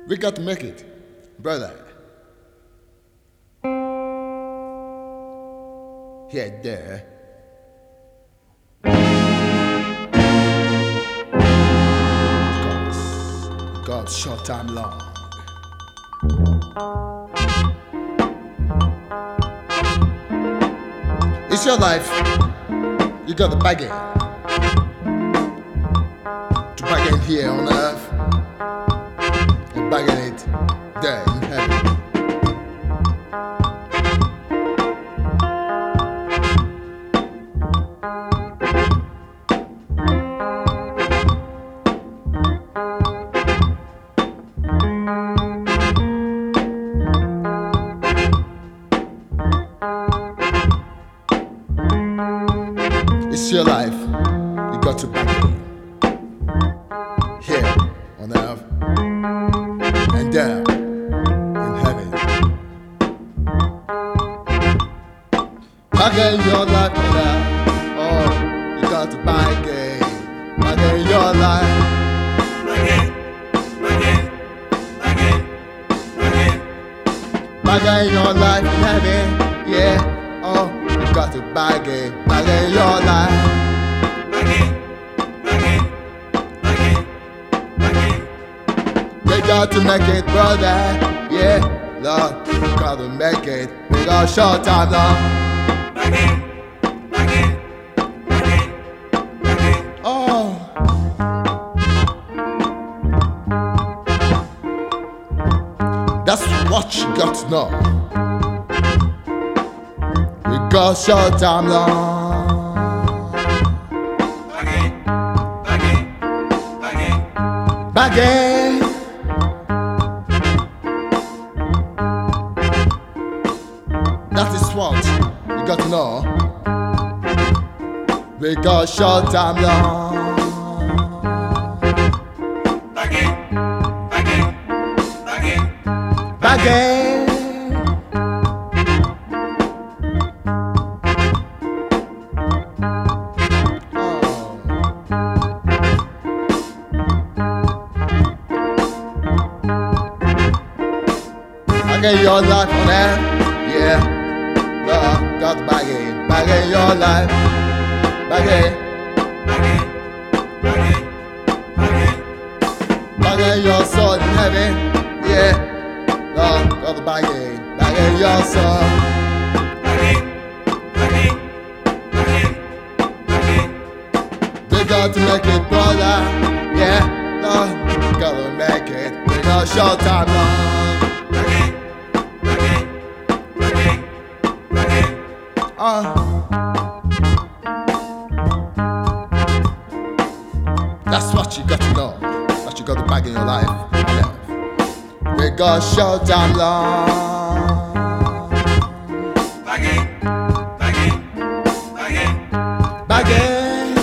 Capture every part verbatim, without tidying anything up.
We got to make it, brother. Here, there. Because God's short time long. It's your life. You got to bargain. To bargain here on earth. And bargain it there in heaven. It's your life, you got to bargain. Here on earth and down in heaven. Bargain your life on earth. Oh, you got to bargain. Bargain your life. Bargain, bargain, bargain, bargain. Bargain your life in heaven. Yeah. Oh, you got to bargain. Bargain your life. Bargain, bargain, bargain, bargain. We got to make it, brother. Yeah, Lord, we got to make it. We got short time now. Bargain, bargain, bargain, bargain. Oh, that's what you got to know. We got short time long. Bargain, bargain, bargain. Bargain. That is what you got to know. We got short time long. Bargain, bargain, bargain. Bargain. Bargain your life on that, yeah. Lord, got to bargain, bargain your life, bargain, Bargain, bargain, bargain. bargain your soul in heaven, yeah. Lord, got to bargain, bargain your soul. Bargain, bargain, bargain, bargain. We got to make it, brother, yeah. Lord, got to make it. We got short time long. Bargain, bargain, bargain, bargain. Uh. That's what you got to know. That you got to bag in your life. Yeah. We got short time long. Bargain, bargain, bargain. Bargain.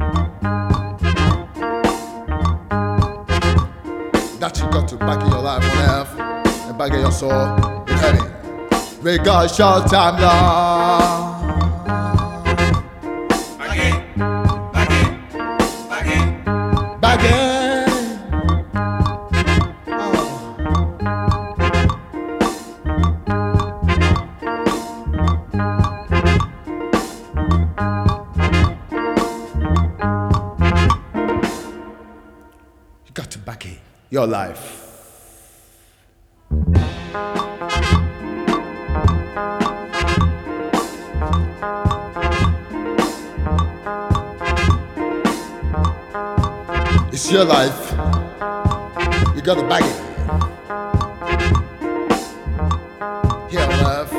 That you got to bag in your life on earth and bag in your soul in heaven. We got short time long. Bargain, bargain, bargain. Bargain. Oh. You got to bargain your life. It's your life. You got to bag it. Here on earth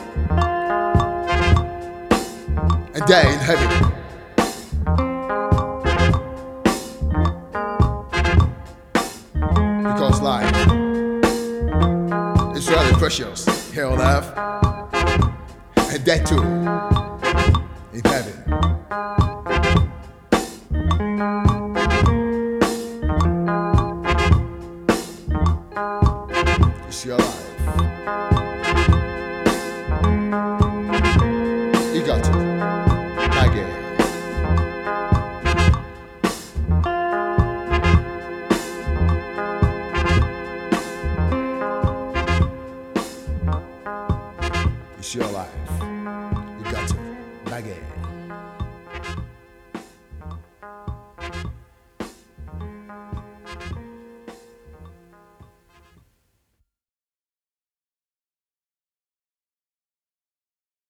and there in heaven. Because life is really precious here on earth and there too in heaven. It's your life. You got to bag it. It's your life. You got to bag it.